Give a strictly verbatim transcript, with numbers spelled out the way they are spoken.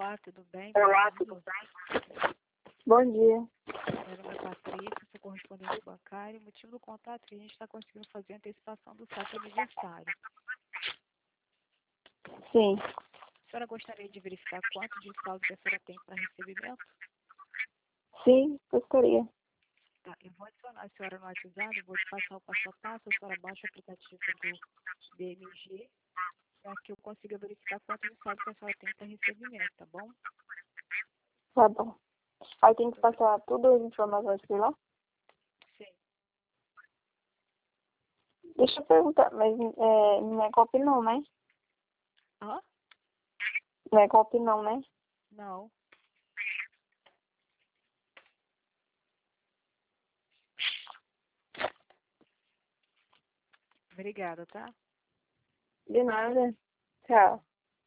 Olá, tudo bem? Olá, Bom tudo dia. bem? Bom dia. Meu nome é Patrícia, sou correspondente bancária. O motivo do contato é que a gente está conseguindo fazer a antecipação do saque aniversário. Sim, A senhora gostaria de verificar quanto de saldo que a senhora tem para recebimento? sim, gostaria. Tá, eu vou adicionar a senhora no WhatsApp, vou te passar o passo a passo, a senhora baixa o aplicativo do B M G, para que eu consiga verificar quanto de saldo que a senhora tem para recebimento, tá bom? Tá bom. Aí tem que passar todas as informações por lá? Sim. Deixa eu perguntar, mas é, não é golpe não, né? Hã? Não é golpe não, né? Não. Obrigada, tá? De nada. Tchau.